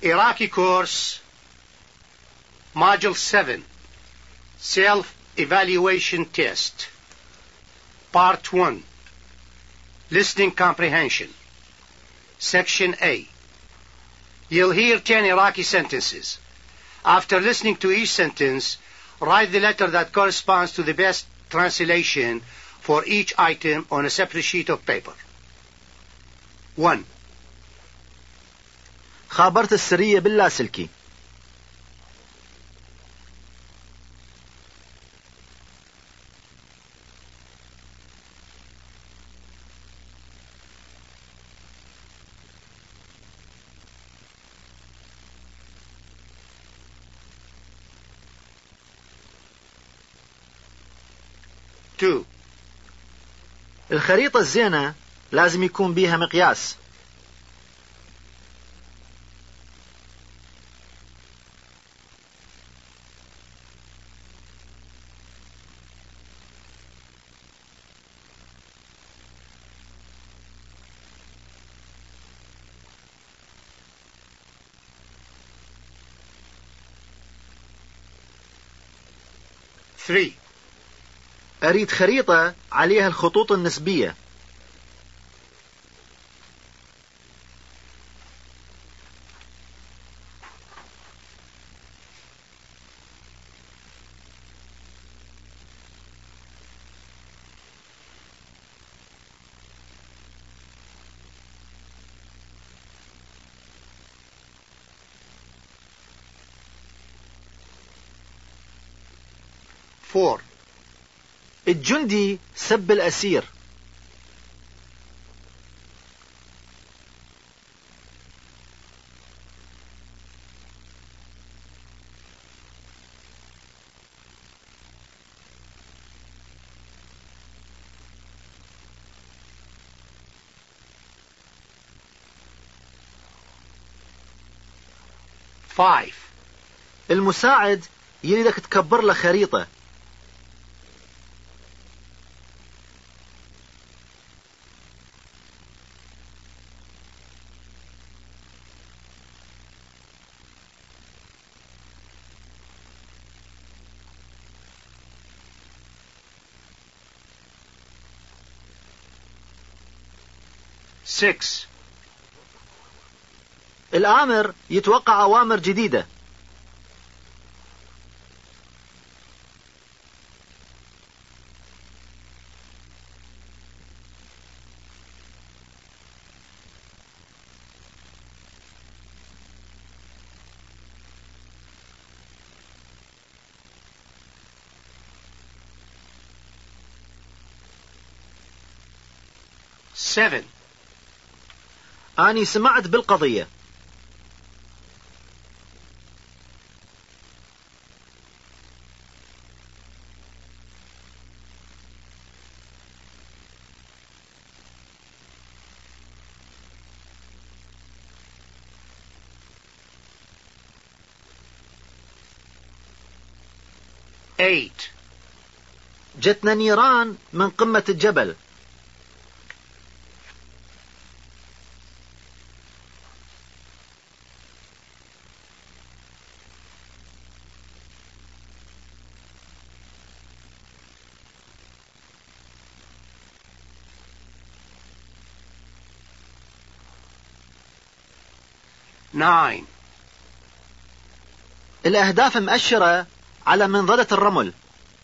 Iraqi course, Module 7, Self-Evaluation Test, Part 1, Listening Comprehension, Section A. You'll hear 10 Iraqi sentences. After listening to each sentence, write the letter that corresponds to the best translation for each item on a separate sheet of paper. 1. خابرت السرية باللاسلكي. 2. الخريطة الزينة لازم يكون بيها مقياس. 3. أريد خريطة عليها الخطوط النسبية. 4. الجندي سب الأسير. 5. المساعد يريدك تكبر له خريطة. 6. الآمر يتوقع أوامر جديدة. 7. أني سمعت بالقضية. 8. جتنا نيران من قمة الجبل. 9. الأهداف مؤشرة على منظلة الرمل.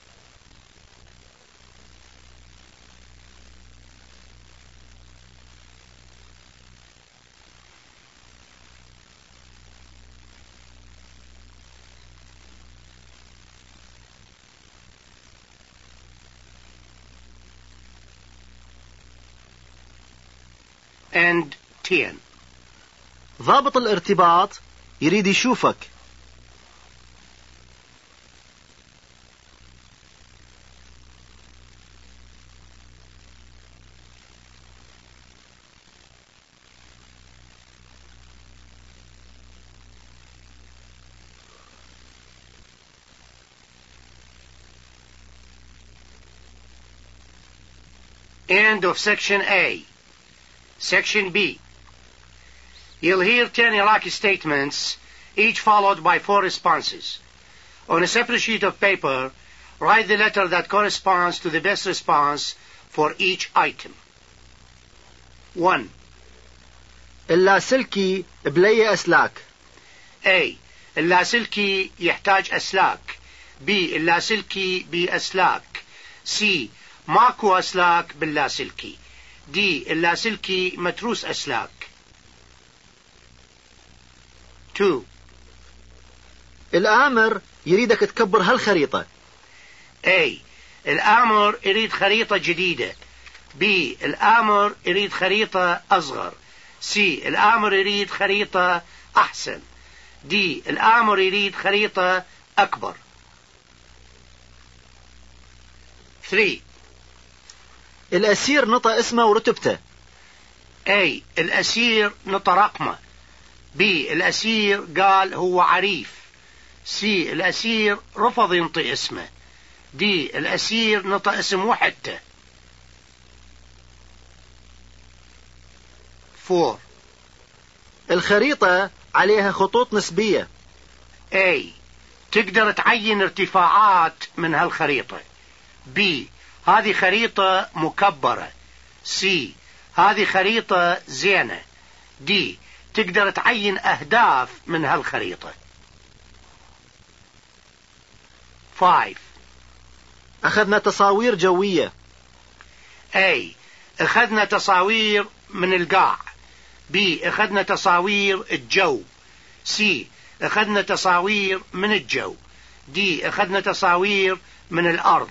10. ضابط الارتباط يريد يشوفك. End of Section A. Section B. You'll hear 10 Iraqi statements, each followed by 4 responses. On a separate sheet of paper, write the letter that corresponds to the best response for each item. 1. اللاسلكي بلي أسلاك. A. اللاسلكي يحتاج أسلاك. B. اللاسلكي بأسلاك. C. ماكو أسلاك باللاسلكي. D. اللاسلكي متروس أسلاك. 2. الآمر يريدك تكبر هالخريطة. A. الآمر يريد خريطة جديدة. B. الآمر يريد خريطة أصغر. C. الآمر يريد خريطة أحسن. D. الآمر يريد خريطة أكبر. 3. الأسير نطى اسمه ورتبته. A. الأسير نطى رقمه. B. الأسير قال هو عريف. C. الأسير رفض ينطي اسمه. D. الأسير نطى اسم وحدته. 4. الخريطة عليها خطوط نسبية. A. تقدر تعين ارتفاعات من هالخريطة. B. هذه خريطة مكبرة. C. هذه خريطة زينة. D. تقدر تعين أهداف من هالخريطة. 5. أخذنا تصاوير جوية. A. أخذنا تصاوير من القاع. B. أخذنا تصاوير الجو. C. أخذنا تصاوير من الجو. D. أخذنا تصاوير من الأرض.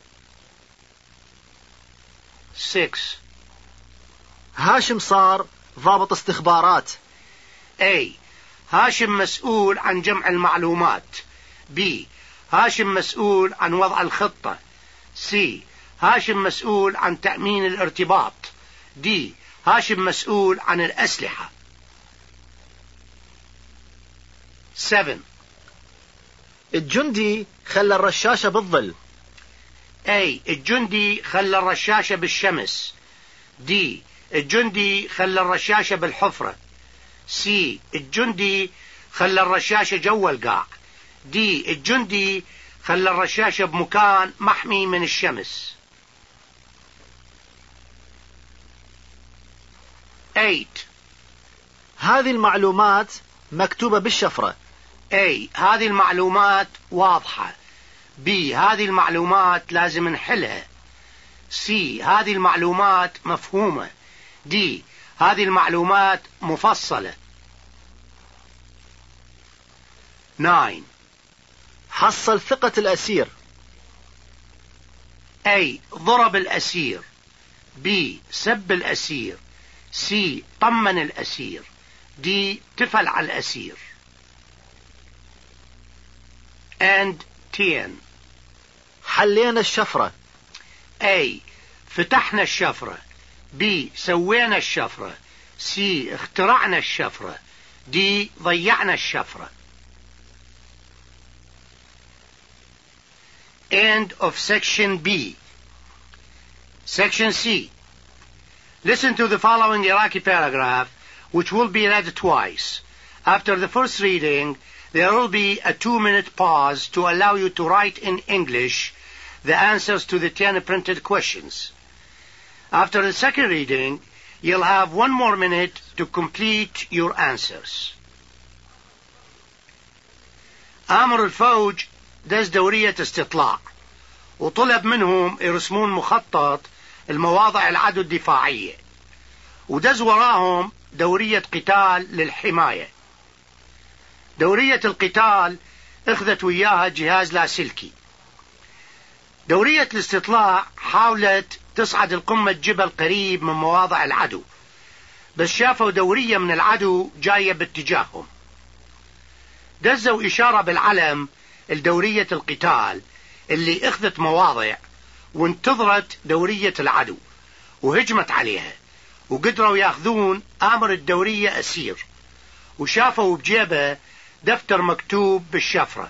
6. هاشم صار ضابط استخبارات. A. هاشم مسؤول عن جمع المعلومات. B. هاشم مسؤول عن وضع الخطة. C. هاشم مسؤول عن تأمين الارتباط. D. هاشم مسؤول عن الأسلحة. 7. الجندي خلى الرشاشة بالظل. A. الجندي خلى الرشاشة بالشمس. D. الجندي خلى الرشاشة بالحفرة. C. الجندي خلى الرشاشة جوا القاع. D. الجندي خلى الرشاشة بمكان محمي من الشمس. 8. هذه المعلومات مكتوبة بالشفرة. A. هذه المعلومات واضحة. B. هذه المعلومات لازم نحلها. C. هذه المعلومات مفهومة. D. هذه المعلومات مفصلة. 9. حصل ثقة الأسير. A. ضرب الأسير. B. سب الأسير. C. طمن الأسير. D. تفل على الأسير. and 10. حلينا الشفرة. A. فتحنا الشفرة. B. سوينا الشفرة. C. اخترعنا الشفرة. D. ضيعنا الشفرة. End of section B. Section C. Listen to the following Iraqi paragraph, which will be read twice. After the first reading, there will be a 2-minute pause to allow you to write in English the answers to the 10 printed questions. After the second reading, you'll have 1 more minute to complete your answers. آمر الفوج دز دورية استطلاع وطلب منهم يرسمون مخطط المواضع العدو الدفاعية، ودز وراهم دورية قتال للحماية. دورية القتال اخذت وياها جهاز لاسلكي. دورية الاستطلاع حاولت تصعد القمة جبل قريب من مواضع العدو، بس شافوا دورية من العدو جاية باتجاههم. دزوا إشارة بالعلم الدورية القتال اللي اخذت مواضع وانتظرت دورية العدو وهجمت عليها، وقدروا ياخذون آمر الدورية أسير، وشافوا بجيبه دفتر مكتوب بالشفرة.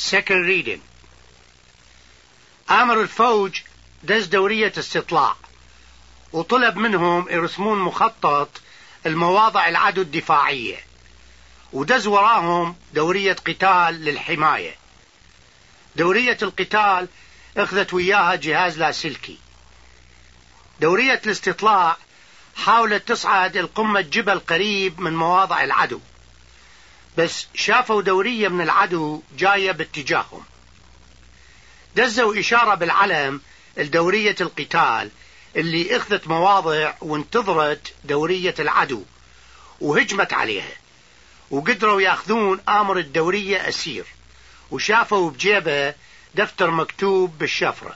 Second reading. آمر الفوج دز دورية استطلاع وطلب منهم يرسمون مخطط المواضع العدو الدفاعية، ودز وراهم دورية قتال للحماية. دورية القتال اخذت وياها جهاز لاسلكي. دورية الاستطلاع حاولت تصعد القمة جبل قريب من مواضع العدو، بس شافوا دورية من العدو جاية باتجاههم. دزوا إشارة بالعلم لدورية القتال اللي اخذت مواضع وانتظرت دورية العدو وهجمت عليها، وقدروا ياخذون آمر الدورية أسير، وشافوا بجيبه دفتر مكتوب بالشفرة.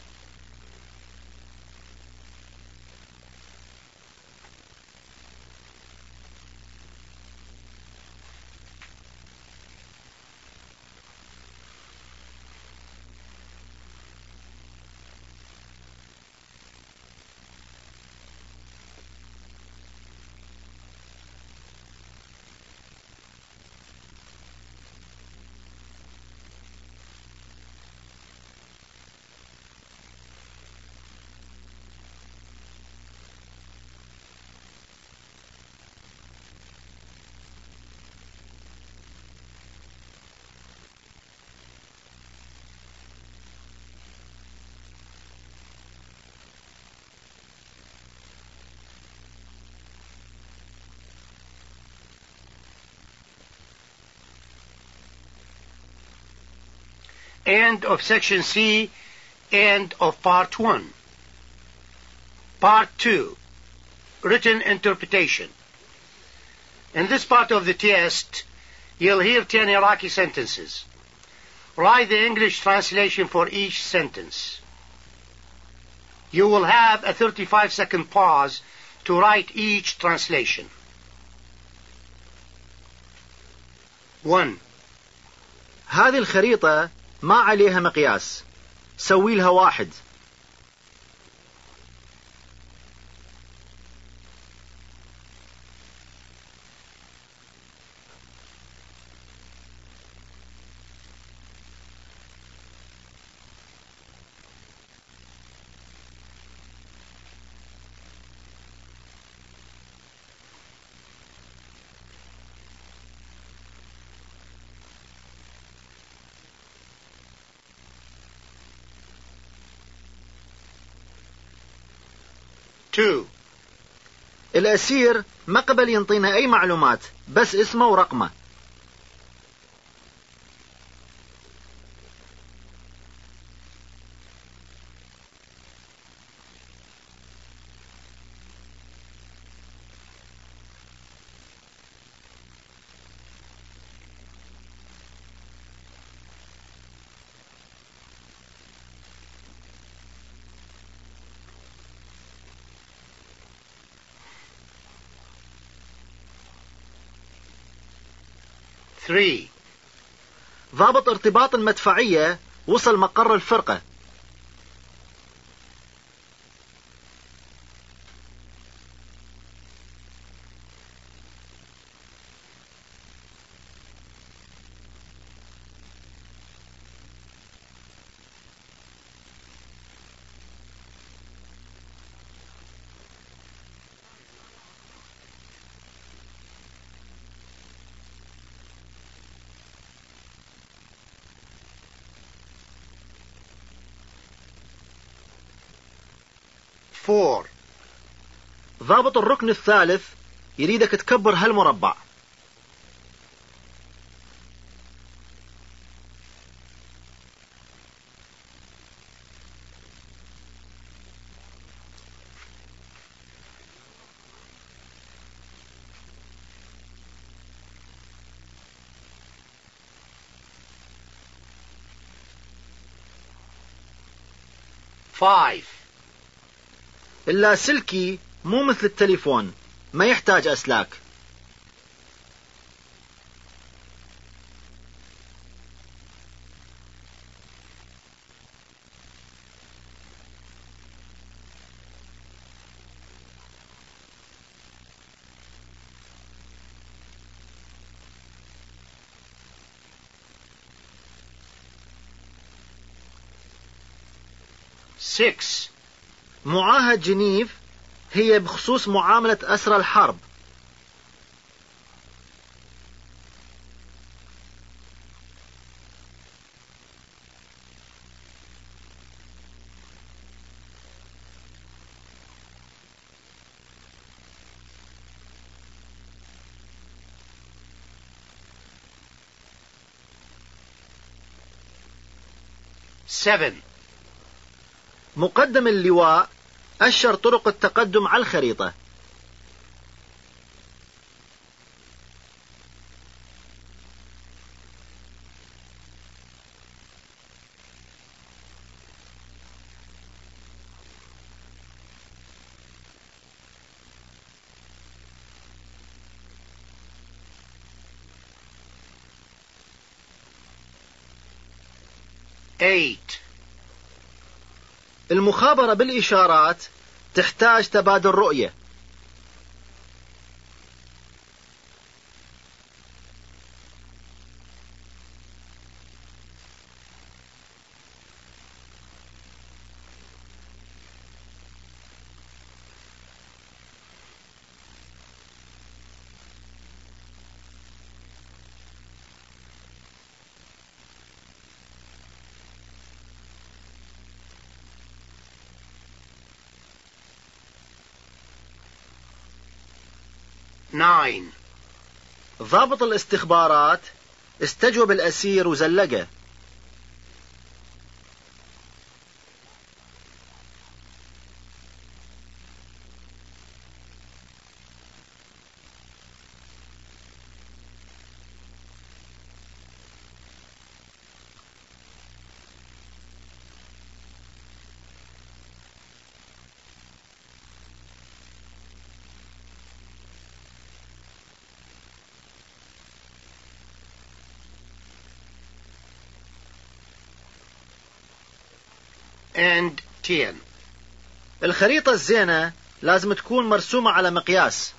End of section C. End of part 1. Part 2. Written interpretation. In this part of the test, you'll hear 10 Iraqi sentences. Write the English translation for each sentence. You will have a 35-second pause to write each translation. 1. هذه الخريطة ما عليها مقياس، سوي لها 1. 2. الأسير ما قبل ينطينا أي معلومات، بس اسمه ورقمه. 3. ضابط ارتباط المدفعية وصل مقر الفرقة. 4. ضابط الركن الثالث يريدك تكبر هالمربع. 5. اللاسلكي مو مثل التليفون، ما يحتاج أسلاك. 6. معاهدة جنيف هي بخصوص معاملة أسرى الحرب. 7. مقدم اللواء أشر طرق التقدم على الخريطة. 8. المخابرة بالإشارات تحتاج تبادل رؤية. 9. ضابط الاستخبارات استجوب الأسير وزلقه. 10. الخريطة الزينة لازم تكون مرسومة على مقياس.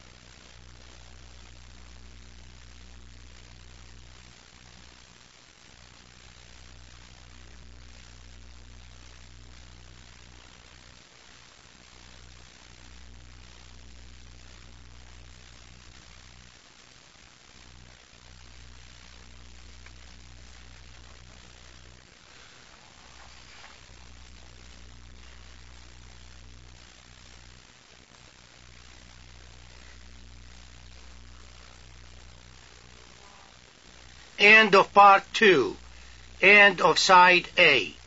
'End of part 2. End of side A.